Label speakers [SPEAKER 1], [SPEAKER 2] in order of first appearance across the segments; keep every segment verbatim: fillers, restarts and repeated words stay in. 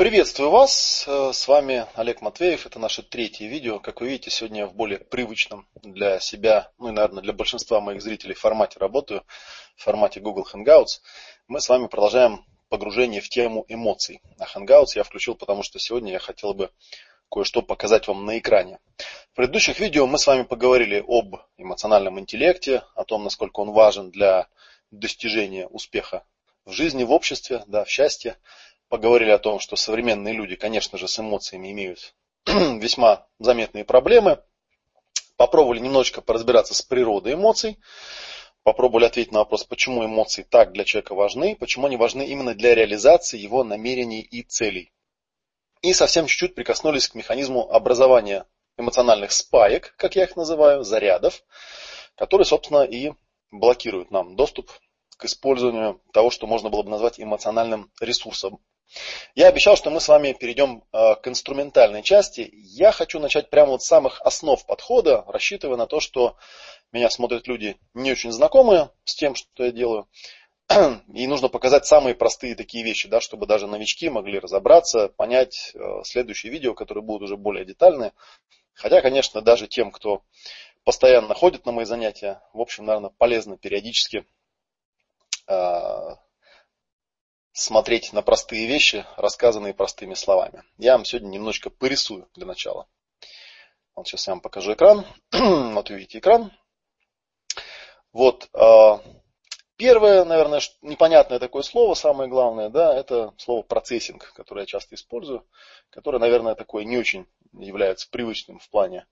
[SPEAKER 1] Приветствую вас, с вами Олег Матвеев, это наше третье видео. Как вы видите, сегодня я в более привычном для себя, ну и, наверное, для большинства моих зрителей формате работаю, в формате Google Hangouts. Мы с вами продолжаем погружение в тему эмоций. А Hangouts я включил, потому что сегодня я хотел бы кое-что показать вам на экране. В предыдущих видео мы с вами поговорили об эмоциональном интеллекте, о том, насколько он важен для достижения успеха в жизни, в обществе, да, в счастье. Поговорили о том, что современные люди, конечно же, с эмоциями имеют весьма заметные проблемы. Попробовали немножечко поразбираться с природой эмоций. Попробовали ответить на вопрос, почему эмоции так для человека важны, почему они важны именно для реализации его намерений и целей. И совсем чуть-чуть прикоснулись к механизму образования эмоциональных спаек, как я их называю, зарядов, которые, собственно, и блокируют нам доступ к использованию того, что можно было бы назвать эмоциональным ресурсом. Я обещал, что мы с вами перейдем к инструментальной части. Я хочу начать прямо вот с самых основ подхода, рассчитывая на то, что меня смотрят люди не очень знакомые с тем, что я делаю. И нужно показать самые простые такие вещи, да, чтобы даже новички могли разобраться, понять следующие видео, которые будут уже более детальные. Хотя, конечно, даже тем, кто постоянно ходит на мои занятия, в общем, наверное, полезно периодически смотреть на простые вещи, рассказанные простыми словами. Я вам сегодня немножечко порисую для начала. Вот сейчас я вам покажу экран. Вот видите экран. Вот первое, наверное, непонятное такое слово, самое главное, да, это слово процессинг, которое я часто использую, которое, наверное, такое не очень является привычным в плане.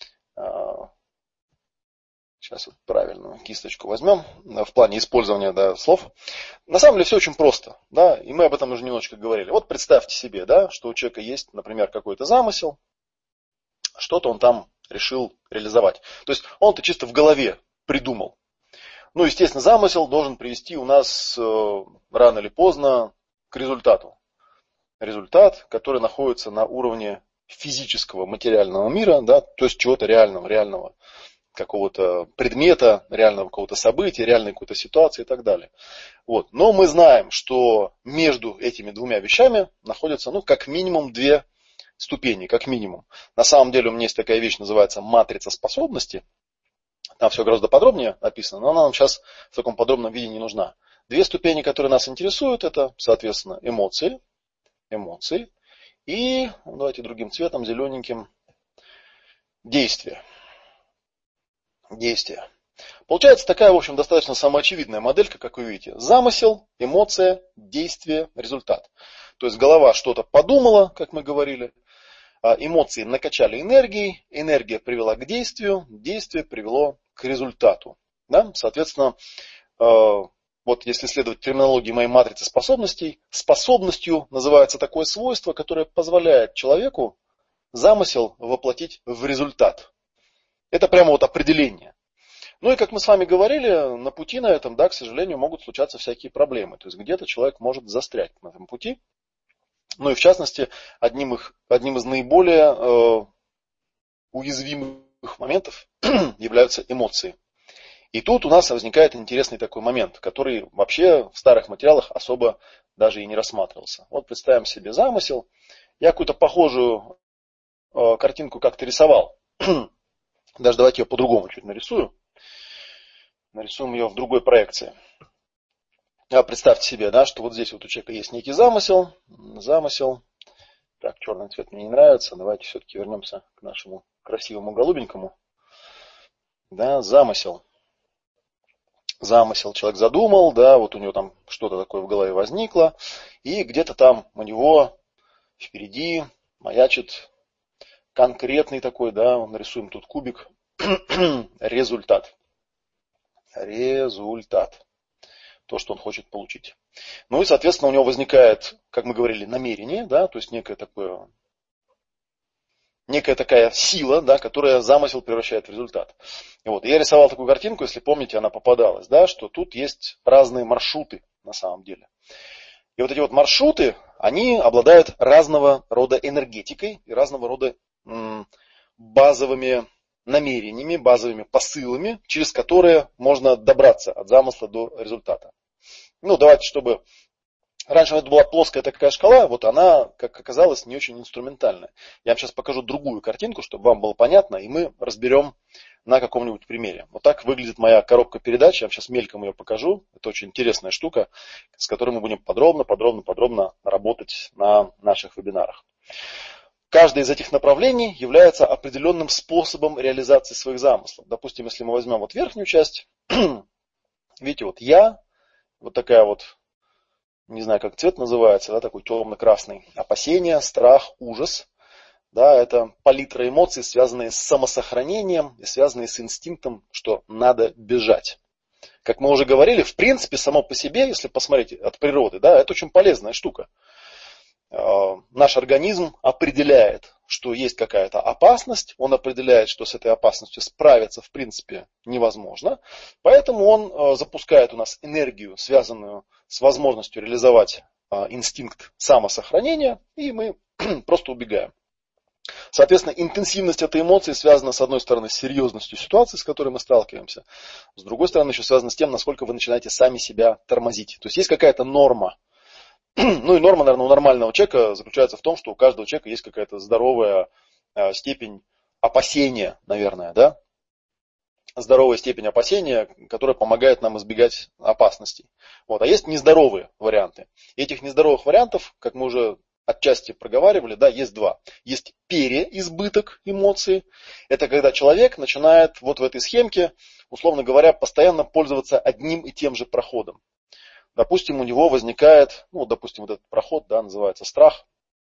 [SPEAKER 1] Сейчас вот правильную кисточку возьмем в плане использования, да, слов. На самом деле все очень просто, да, и мы об этом уже немножечко говорили. Вот представьте себе, да, что у человека есть, например, какой-то замысел, что-то он там решил реализовать. То есть он-то чисто в голове придумал. Ну, естественно, замысел должен привести у нас э, рано или поздно к результату. Результат, который находится на уровне физического, материального мира, да, то есть чего-то реального, реального. Какого-то предмета, реального какого-то события, реальной какой-то ситуации и так далее. Вот. Но мы знаем, что между этими двумя вещами находятся, ну, как минимум две ступени, как минимум. На самом деле у меня есть такая вещь, называется матрица способностей. Там все гораздо подробнее описано, но она нам сейчас в таком подробном виде не нужна. Две ступени, которые нас интересуют, это, соответственно, эмоции, эмоции и, давайте другим цветом, зелененьким, действия. Действия. Получается такая, в общем, достаточно самоочевидная моделька, как вы видите. Замысел, эмоция, действие, результат. То есть голова что-то подумала, как мы говорили. Эмоции накачали энергией, энергия привела к действию, действие привело к результату. Да? Соответственно, вот если следовать терминологии моей матрицы способностей, способностью называется такое свойство, которое позволяет человеку замысел воплотить в результат. Это прямо вот определение. Ну и как мы с вами говорили, на пути на этом, да, к сожалению, могут случаться всякие проблемы. То есть где-то человек может застрять на этом пути. Ну и в частности, одним, их, одним из наиболее э, уязвимых моментов являются эмоции. И тут у нас возникает интересный такой момент, который вообще в старых материалах особо даже и не рассматривался. Вот представим себе замысел. Я какую-то похожую э, картинку как-то рисовал. Даже давайте ее по-другому чуть нарисую. Нарисуем ее в другой проекции. А представьте себе, да, что вот здесь вот у человека есть некий замысел. Замысел. Так, черный цвет мне не нравится. Давайте все-таки вернемся к нашему красивому голубенькому. Да, замысел. Замысел человек задумал, да, вот у него там что-то такое в голове возникло. И где-то там у него впереди маячит конкретный такой, да, нарисуем тут кубик, результат. Результат. То, что он хочет получить. Ну и, соответственно, у него возникает, как мы говорили, намерение, да, то есть некое такое, некая такая сила, да, которая замысел превращает в результат. И вот, я рисовал такую картинку, если помните, она попадалась, да, что тут есть разные маршруты на самом деле. И вот эти вот маршруты, они обладают разного рода энергетикой и разного рода базовыми намерениями, базовыми посылами, через которые можно добраться от замысла до результата. Ну, давайте, чтобы Раньше это была плоская такая шкала, вот она, как оказалось, не очень инструментальная. Я вам сейчас покажу другую картинку, чтобы вам было понятно, и мы разберем на каком-нибудь примере. Вот так выглядит моя коробка передач, я вам сейчас мельком ее покажу. Это очень интересная штука, с которой мы будем подробно, подробно, подробно работать на наших вебинарах. Каждое из этих направлений является определенным способом реализации своих замыслов. Допустим, если мы возьмем вот верхнюю часть, видите, вот я, вот такая вот, не знаю, как цвет называется, да, такой темно-красный. Опасение, страх, ужас. Да, это палитра эмоций, связанные с самосохранением и связанные с инстинктом, что надо бежать. Как мы уже говорили, в принципе, само по себе, если посмотреть от природы, да, это очень полезная штука. Наш организм определяет, что есть какая-то опасность, он определяет, что с этой опасностью справиться в принципе невозможно, поэтому он запускает у нас энергию, связанную с возможностью реализовать инстинкт самосохранения, и мы просто убегаем. Соответственно, интенсивность этой эмоции связана, с одной стороны, с серьезностью ситуации, с которой мы сталкиваемся, с другой стороны, еще связана с тем, насколько вы начинаете сами себя тормозить. То есть есть какая-то норма. Ну и норма, наверное, у нормального человека заключается в том, что у каждого человека есть какая-то здоровая степень опасения, наверное, да? Здоровая степень опасения, которая помогает нам избегать опасностей. Вот. А есть нездоровые варианты. И этих нездоровых вариантов, как мы уже отчасти проговаривали, да, есть два. Есть переизбыток эмоций. Это когда человек начинает вот в этой схемке, условно говоря, постоянно пользоваться одним и тем же проходом. Допустим, у него возникает, ну, допустим, вот этот проход, да, называется страх.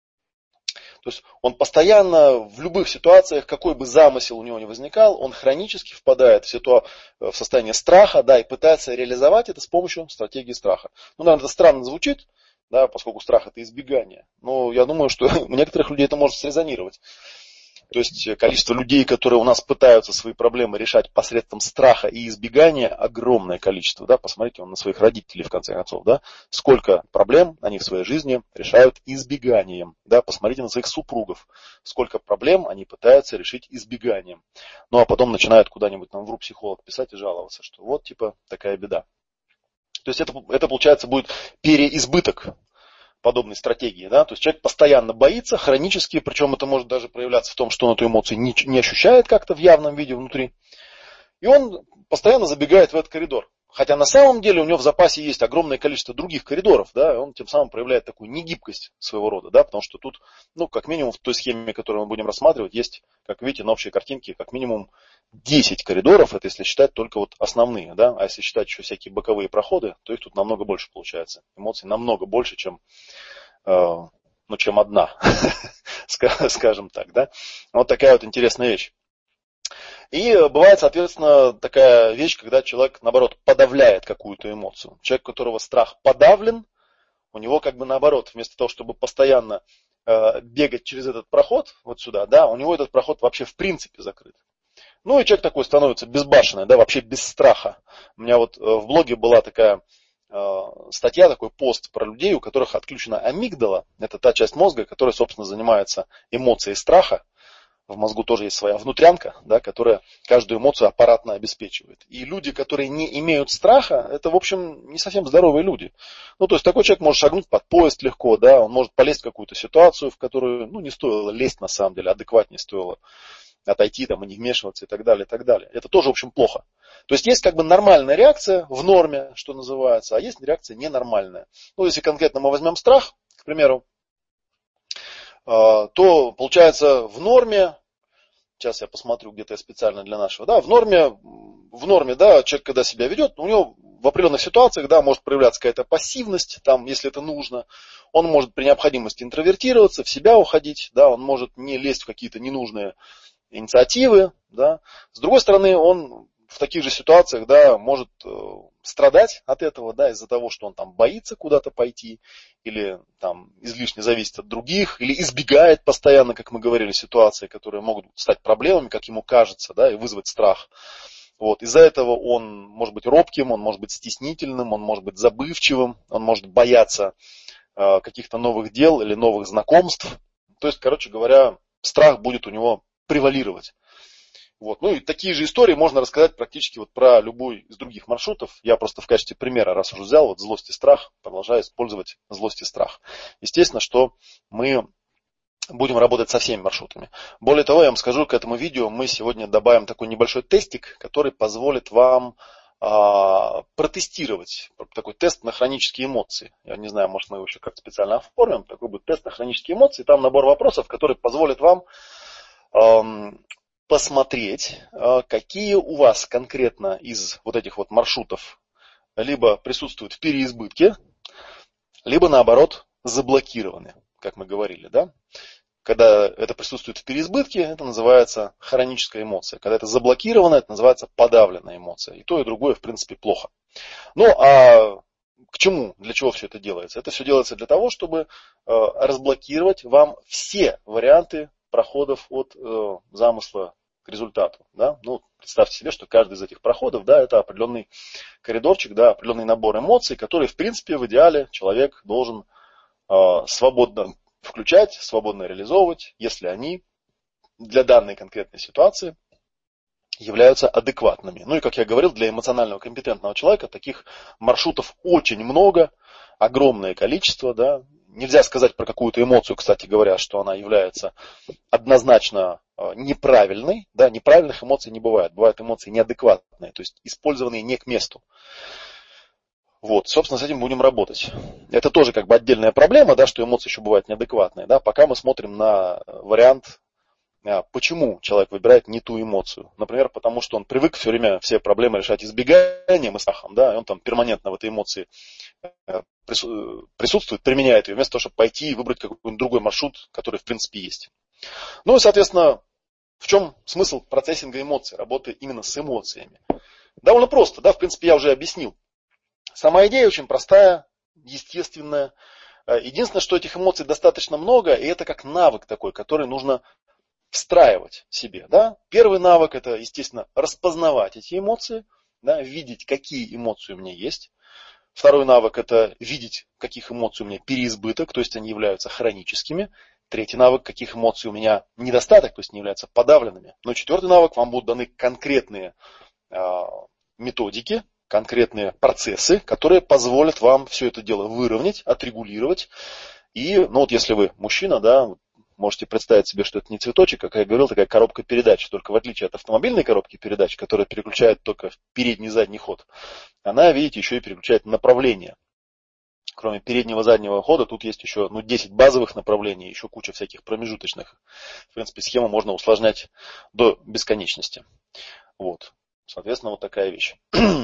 [SPEAKER 1] То есть он постоянно в любых ситуациях, какой бы замысел у него ни возникал, он хронически впадает в, ситуа... в состояние страха, да, и пытается реализовать это с помощью стратегии страха. Ну, наверное, это странно звучит, да, поскольку страх это избегание. Но я думаю, что у некоторых людей это может срезонировать. То есть количество людей, которые у нас пытаются свои проблемы решать посредством страха и избегания, огромное количество. Да? Посмотрите он на своих родителей, в конце концов. Да? Сколько проблем они в своей жизни решают избеганием. Да? Посмотрите на своих супругов. Сколько проблем они пытаются решить избеганием. Ну а потом начинают куда-нибудь там в психолог писать и жаловаться, что вот типа такая беда. То есть это, это получается будет переизбыток подобной стратегии. Да? То есть человек постоянно боится, хронически, причем это может даже проявляться в том, что он эту эмоцию не, не ощущает как-то в явном виде внутри. И он постоянно забегает в этот коридор. Хотя на самом деле у него в запасе есть огромное количество других коридоров, да, и он тем самым проявляет такую негибкость своего рода, да, потому что тут, ну, как минимум в той схеме, которую мы будем рассматривать, есть, как видите, на общей картинке, как минимум десять коридоров, это если считать только вот основные, да, а если считать еще всякие боковые проходы, то их тут намного больше получается. Эмоций намного больше, чем, э, ну, чем одна, скажем так, да. Вот такая вот интересная вещь. И бывает, соответственно, такая вещь, когда человек, наоборот, подавляет какую-то эмоцию. Человек, у которого страх подавлен, у него как бы наоборот, вместо того, чтобы постоянно э, бегать через этот проход, вот сюда, да, у него этот проход вообще в принципе закрыт. Ну и человек такой становится безбашенный, да, вообще без страха. У меня вот в блоге была такая э, статья, такой пост про людей, у которых отключена амигдала. Это та часть мозга, которая, собственно, занимается эмоцией страха. В мозгу тоже есть своя внутрянка, да, которая каждую эмоцию аппаратно обеспечивает. И люди, которые не имеют страха, это, в общем, не совсем здоровые люди. Ну, то есть такой человек может шагнуть под поезд легко, да, он может полезть в какую-то ситуацию, в которую, ну, не стоило лезть на самом деле, адекватнее стоило отойти там и не вмешиваться и так далее, и так далее. Это тоже, в общем, плохо. То есть есть как бы нормальная реакция в норме, что называется, а есть реакция ненормальная. Ну, если конкретно мы возьмем страх, к примеру, то получается в норме, сейчас я посмотрю где-то я специально для нашего, да, в норме, в норме, да, человек когда себя ведет, у него в определенных ситуациях, да, может проявляться какая-то пассивность, там, если это нужно, он может при необходимости интровертироваться, в себя уходить, да, он может не лезть в какие-то ненужные инициативы, да, с другой стороны, он в таких же ситуациях, да, может э, страдать от этого, да, из-за того, что он там боится куда-то пойти, или там излишне зависит от других, или избегает постоянно, как мы говорили, ситуации, которые могут стать проблемами, как ему кажется, да, и вызвать страх. Вот. Из-за этого он может быть робким, он может быть стеснительным, он может быть забывчивым, он может бояться э, каких-то новых дел или новых знакомств. То есть, короче говоря, страх будет у него превалировать. Вот. Ну и такие же истории можно рассказать практически вот про любой из других маршрутов. Я просто в качестве примера, раз уже взял, вот злость и страх, продолжаю использовать злость и страх. Естественно, что мы будем работать со всеми маршрутами. Более того, я вам скажу, к этому видео мы сегодня добавим такой небольшой тестик, который позволит вам а, протестировать, такой тест на хронические эмоции. Я не знаю, может мы его еще как-то специально оформим. Такой будет тест на хронические эмоции. Там набор вопросов, который позволит вам эм, посмотреть, какие у вас конкретно из вот этих вот маршрутов либо присутствуют в переизбытке, либо наоборот заблокированы, как мы говорили, да? Когда это присутствует в переизбытке, это называется хроническая эмоция. Когда это заблокировано, это называется подавленная эмоция. И то, и другое, в принципе, плохо. Ну, а к чему, для чего все это делается? Это все делается для того, чтобы разблокировать вам все варианты проходов от э, замысла к результату. Да? Ну, представьте себе, что каждый из этих проходов, да, это определенный коридорчик, да, определенный набор эмоций, который, в принципе, в идеале человек должен э, свободно включать, свободно реализовывать, если они для данной конкретной ситуации являются адекватными. Ну и, как я говорил, для эмоционального компетентного человека таких маршрутов очень много, огромное количество, да. Нельзя сказать про какую-то эмоцию, кстати говоря, что она является однозначно неправильной. Да, неправильных эмоций не бывает. Бывают эмоции неадекватные, то есть использованные не к месту. Вот, собственно, с этим будем работать. Это тоже как бы отдельная проблема, да, что эмоции еще бывают неадекватные. Да, пока мы смотрим на вариант, почему человек выбирает не ту эмоцию. Например, потому что он привык все время все проблемы решать избеганием и страхом, да, и он там перманентно в этой эмоции присутствует, применяет ее, вместо того, чтобы пойти и выбрать какой-нибудь другой маршрут, который в принципе есть. Ну и, соответственно, в чем смысл процессинга эмоций, работы именно с эмоциями? Довольно просто, да, в принципе, я уже объяснил. Сама идея очень простая, естественная. Единственное, что этих эмоций достаточно много, и это как навык такой, который нужно встраивать себе. Да? Первый навык — это, естественно, распознавать эти эмоции, да, видеть, какие эмоции у меня есть. Второй навык — это видеть, каких эмоций у меня переизбыток, то есть они являются хроническими. Третий навык — каких эмоций у меня недостаток, то есть они являются подавленными. Но четвертый навык — вам будут даны конкретные э, методики, конкретные процессы, которые позволят вам все это дело выровнять, отрегулировать. И, ну вот если вы мужчина, да, можете представить себе, что это не цветочек, как я говорил, такая коробка передач. Только в отличие от автомобильной коробки передач, которая переключает только в передний и задний ход, она, видите, еще и переключает направление. Кроме переднего и заднего хода, тут есть еще ну, десять базовых направлений, еще куча всяких промежуточных. В принципе, схему можно усложнять до бесконечности. Вот. Соответственно, вот такая вещь.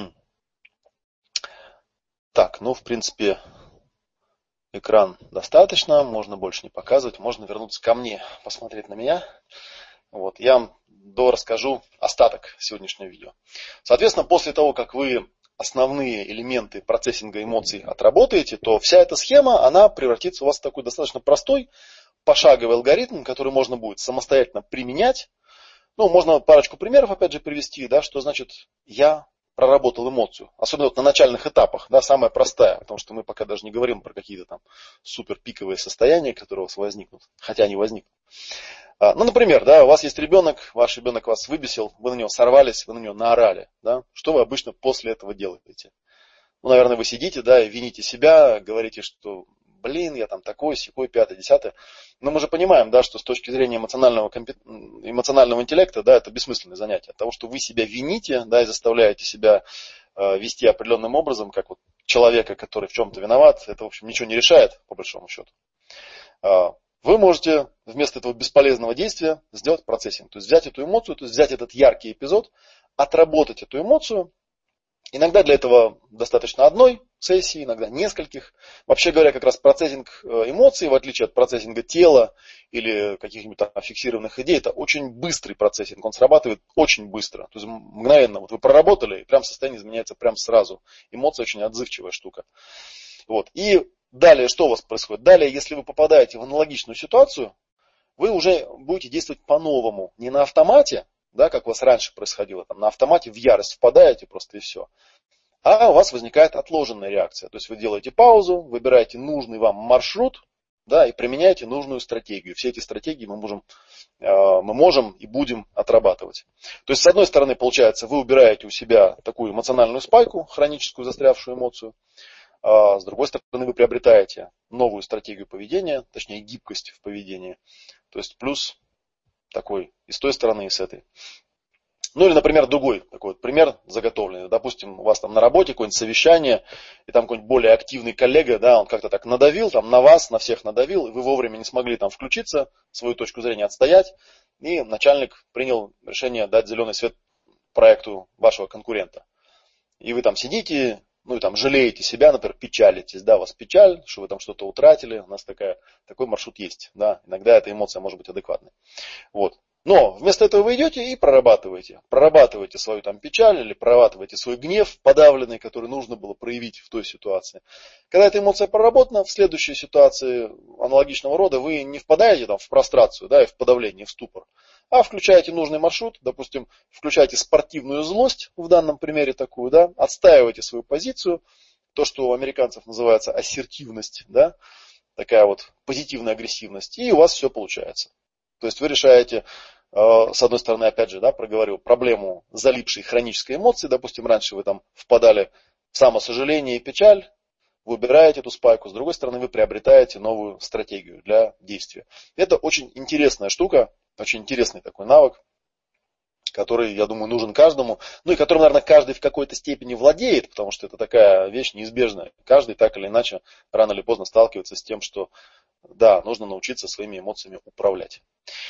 [SPEAKER 1] Так, ну, в принципе, экран достаточно, можно больше не показывать, можно вернуться ко мне, посмотреть на меня. Вот, я вам дорасскажу остаток сегодняшнего видео. Соответственно, после того, как вы основные элементы процессинга эмоций отработаете, то вся эта схема, она превратится у вас в такой достаточно простой пошаговый алгоритм, который можно будет самостоятельно применять. Ну, можно парочку примеров, опять же, привести, да, что значит я проработал эмоцию. Особенно вот на начальных этапах, да, самая простая, потому что мы пока даже не говорим про какие-то там супер пиковые состояния, которые у вас возникнут, хотя они возникнут. Ну, например, да, у вас есть ребенок, ваш ребенок вас выбесил, вы на него сорвались, вы на него наорали. Да? Что вы обычно после этого делаете? Ну, наверное, вы сидите, да, и вините себя, говорите, что, блин, я там такой, сякой, пятый, десятый. Но мы же понимаем, да, что с точки зрения эмоционального, компет... эмоционального интеллекта, да, это бессмысленное занятие. От того, что вы себя вините, да, и заставляете себя э, вести определенным образом, как вот человека, который в чем-то виноват, это, в общем, ничего не решает, по большому счету. Вы можете вместо этого бесполезного действия сделать процессинг. То есть взять эту эмоцию, то есть взять этот яркий эпизод, отработать эту эмоцию. Иногда для этого достаточно одной сессии, иногда нескольких. Вообще говоря, как раз процессинг эмоций, в отличие от процессинга тела или каких-нибудь там фиксированных идей, это очень быстрый процессинг. Он срабатывает очень быстро. То есть мгновенно. Вот вы проработали, и прям состояние изменяется прям сразу. Эмоция очень отзывчивая штука. Вот. И далее что у вас происходит? Далее, если вы попадаете в аналогичную ситуацию, вы уже будете действовать по-новому. Не на автомате, да, как у вас раньше происходило, там, на автомате в ярость впадаете просто и все. А у вас возникает отложенная реакция. То есть вы делаете паузу, выбираете нужный вам маршрут, да, и применяете нужную стратегию. Все эти стратегии мы можем мы можем и будем отрабатывать. То есть, с одной стороны, получается, вы убираете у себя такую эмоциональную спайку, хроническую застрявшую эмоцию. А с другой стороны, вы приобретаете новую стратегию поведения, точнее, гибкость в поведении. То есть, плюс такой и с той стороны, и с этой. Ну или, например, другой такой вот пример заготовленный. Допустим, у вас там на работе какое-нибудь совещание, и там какой-нибудь более активный коллега, да, он как-то так надавил, там на вас, на всех надавил, и вы вовремя не смогли там включиться, свою точку зрения отстоять, и начальник принял решение дать зеленый свет проекту вашего конкурента. И вы там сидите, ну и там жалеете себя, например, печалитесь, да, у вас печаль, что вы там что-то утратили, у нас такая, такой маршрут есть, да, иногда эта эмоция может быть адекватной. Вот. Но вместо этого вы идете и прорабатываете. Прорабатываете свою там печаль или прорабатываете свой гнев подавленный, который нужно было проявить в той ситуации. Когда эта эмоция проработана, в следующей ситуации аналогичного рода вы не впадаете там в прострацию, да, и в подавление, в ступор, а включаете нужный маршрут, допустим, включаете спортивную злость, в данном примере такую, да, отстаиваете свою позицию, то, что у американцев называется ассертивность, да, такая вот позитивная агрессивность, и у вас все получается. То есть вы решаете, с одной стороны, опять же, да, проговорил, проблему залипшей хронической эмоции. Допустим, раньше вы там впадали в самосожаление и печаль, вы убираете эту спайку. С другой стороны, вы приобретаете новую стратегию для действия. Это очень интересная штука, очень интересный такой навык, который, я думаю, нужен каждому. Ну и которым, наверное, каждый в какой-то степени владеет, потому что это такая вещь неизбежная. Каждый так или иначе рано или поздно сталкивается с тем, что да, нужно научиться своими эмоциями управлять.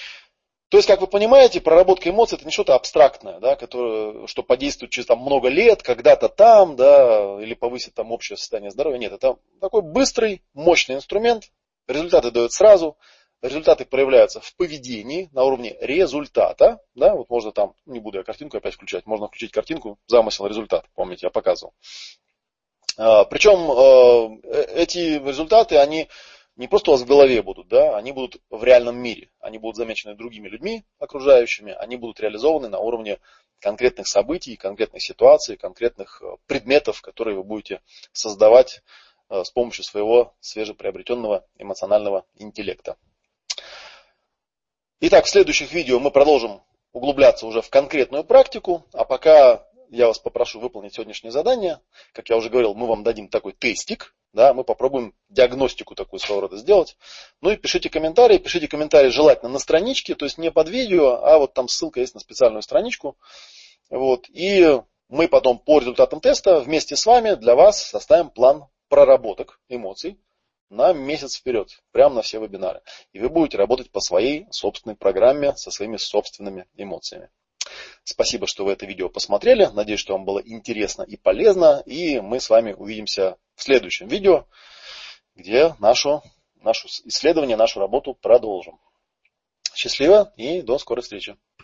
[SPEAKER 1] То есть, как вы понимаете, проработка эмоций это не что-то абстрактное, да, которое, что подействует через там, много лет, когда-то там, да, или повысит там общее состояние здоровья. Нет, это такой быстрый, мощный инструмент. Результаты дают сразу. Результаты проявляются в поведении на уровне результата. Да, вот можно там, не буду я картинку опять включать, можно включить картинку, замысел, результат. Помните, я показывал. Причем эти результаты, они не просто у вас в голове будут, да, они будут в реальном мире. Они будут замечены другими людьми, окружающими, они будут реализованы на уровне конкретных событий, конкретных ситуаций, конкретных предметов, которые вы будете создавать с помощью своего свежеприобретенного эмоционального интеллекта. Итак, в следующих видео мы продолжим углубляться уже в конкретную практику, а пока я вас попрошу выполнить сегодняшнее задание. Как я уже говорил, мы вам дадим такой тестик. Да, мы попробуем диагностику такую своего рода сделать. Ну и пишите комментарии. Пишите комментарии желательно на страничке, то есть не под видео, а вот там ссылка есть на специальную страничку. Вот. И мы потом по результатам теста вместе с вами для вас составим план проработок эмоций на месяц вперед, прямо на все вебинары. И вы будете работать по своей собственной программе, со своими собственными эмоциями. Спасибо, что вы это видео посмотрели. Надеюсь, что вам было интересно и полезно. И мы с вами увидимся в следующем видео, где нашу, наше исследование, нашу работу продолжим. Счастливо и до скорой встречи.